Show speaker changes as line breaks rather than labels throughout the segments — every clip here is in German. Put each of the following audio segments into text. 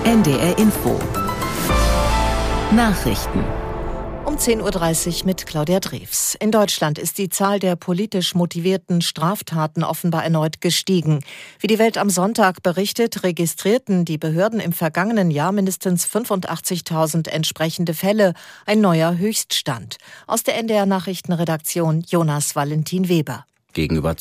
NDR Info. Nachrichten.
Um 10.30 Uhr mit Claudia Drews. In Deutschland ist die Zahl der politisch motivierten Straftaten offenbar erneut gestiegen. Wie die Welt am Sonntag berichtet, registrierten die Behörden im vergangenen Jahr mindestens 85.000 entsprechende Fälle, ein neuer Höchststand. Aus der NDR Nachrichtenredaktion Jonas Valentin Weber.
Gegenüber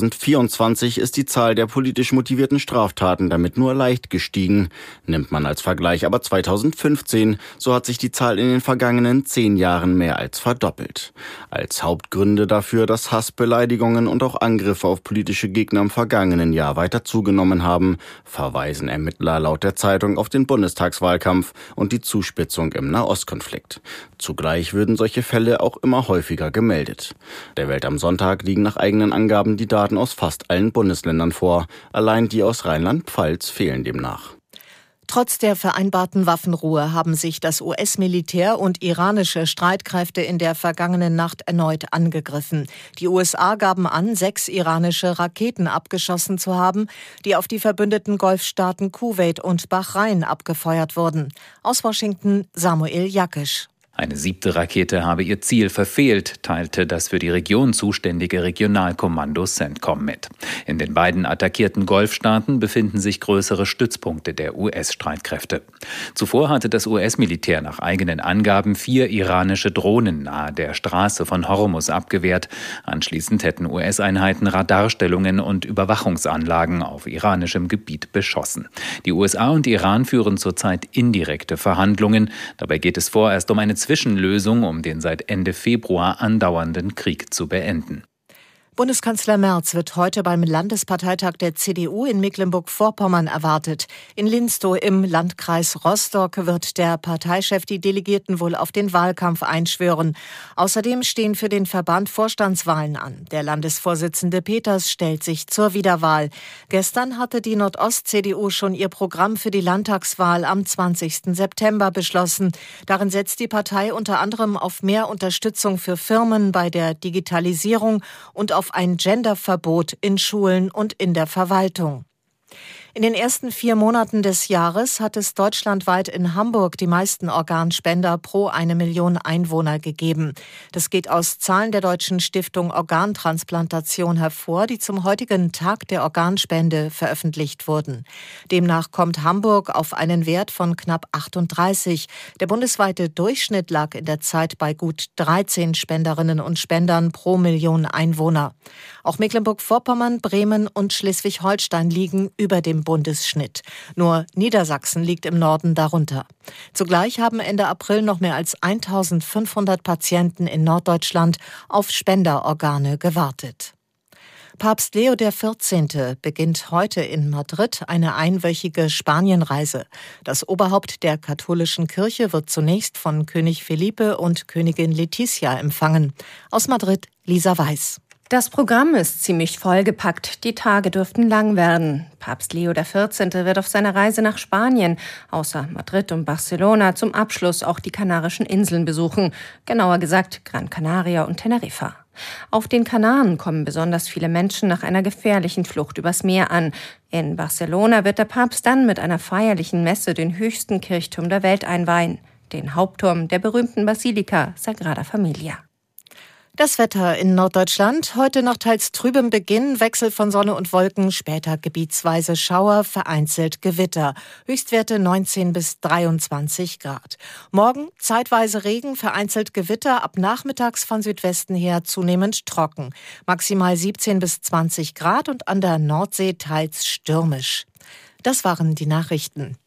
2024 ist die Zahl der politisch motivierten Straftaten damit nur leicht gestiegen. Nimmt man als Vergleich aber 2015, so hat sich die Zahl in den vergangenen 10 Jahren mehr als verdoppelt. Als Hauptgründe dafür, dass Hass, Beleidigungen und auch Angriffe auf politische Gegner im vergangenen Jahr weiter zugenommen haben, verweisen Ermittler laut der Zeitung auf den Bundestagswahlkampf und die Zuspitzung im Nahostkonflikt. Zugleich würden solche Fälle auch immer häufiger gemeldet. Der Welt am Sonntag liegen nach eigenen Angaben die Daten aus fast allen Bundesländern vor. Allein die aus Rheinland-Pfalz fehlen demnach.
Trotz der vereinbarten Waffenruhe haben sich das US-Militär und iranische Streitkräfte in der vergangenen Nacht erneut angegriffen. Die USA gaben an, 6 iranische Raketen abgeschossen zu haben, die auf die verbündeten Golfstaaten Kuwait und Bahrain abgefeuert wurden. Aus Washington Samuel Jakisch.
Eine 7. Rakete habe ihr Ziel verfehlt, teilte das für die Region zuständige Regionalkommando CENTCOM mit. In den beiden attackierten Golfstaaten befinden sich größere Stützpunkte der US-Streitkräfte. Zuvor hatte das US-Militär nach eigenen Angaben 4 iranische Drohnen nahe der Straße von Hormuz abgewehrt. Anschließend hätten US-Einheiten Radarstellungen und Überwachungsanlagen auf iranischem Gebiet beschossen. Die USA und Iran führen zurzeit indirekte Verhandlungen. Dabei geht es vorerst um eine Zwischenlösung, um den seit Ende Februar andauernden Krieg zu beenden.
Bundeskanzler Merz wird heute beim Landesparteitag der CDU in Mecklenburg-Vorpommern erwartet. In Linstow im Landkreis Rostock wird der Parteichef die Delegierten wohl auf den Wahlkampf einschwören. Außerdem stehen für den Verband Vorstandswahlen an. Der Landesvorsitzende Peters stellt sich zur Wiederwahl. Gestern hatte die Nordost-CDU schon ihr Programm für die Landtagswahl am 20. September beschlossen. Darin setzt die Partei unter anderem auf mehr Unterstützung für Firmen bei der Digitalisierung und auf ein Genderverbot in Schulen und in der Verwaltung. In den ersten 4 Monaten des Jahres hat es deutschlandweit in Hamburg die meisten Organspender pro 1 Million Einwohner gegeben. Das geht aus Zahlen der Deutschen Stiftung Organtransplantation hervor, die zum heutigen Tag der Organspende veröffentlicht wurden. Demnach kommt Hamburg auf einen Wert von knapp 38. Der bundesweite Durchschnitt lag in der Zeit bei gut 13 Spenderinnen und Spendern pro Million Einwohner. Auch Mecklenburg-Vorpommern, Bremen und Schleswig-Holstein liegen über dem Bundesschnitt. Nur Niedersachsen liegt im Norden darunter. Zugleich haben Ende April noch mehr als 1.500 Patienten in Norddeutschland auf Spenderorgane gewartet. Papst Leo XIV. Beginnt heute in Madrid eine einwöchige Spanienreise. Das Oberhaupt der katholischen Kirche wird zunächst von König Felipe und Königin Letizia empfangen. Aus Madrid Lisa Weiß.
Das Programm ist ziemlich vollgepackt. Die Tage dürften lang werden. Papst Leo XIV. Wird auf seiner Reise nach Spanien, außer Madrid und Barcelona, zum Abschluss auch die Kanarischen Inseln besuchen. Genauer gesagt Gran Canaria und Teneriffa. Auf den Kanaren kommen besonders viele Menschen nach einer gefährlichen Flucht übers Meer an. In Barcelona wird der Papst dann mit einer feierlichen Messe den höchsten Kirchturm der Welt einweihen, den Hauptturm der berühmten Basilika Sagrada Familia.
Das Wetter in Norddeutschland. Heute nach teils trübem Beginn, Wechsel von Sonne und Wolken, später gebietsweise Schauer, vereinzelt Gewitter. Höchstwerte 19 bis 23 Grad. Morgen zeitweise Regen, vereinzelt Gewitter, ab nachmittags von Südwesten her zunehmend trocken. Maximal 17 bis 20 Grad und an der Nordsee teils stürmisch. Das waren die Nachrichten.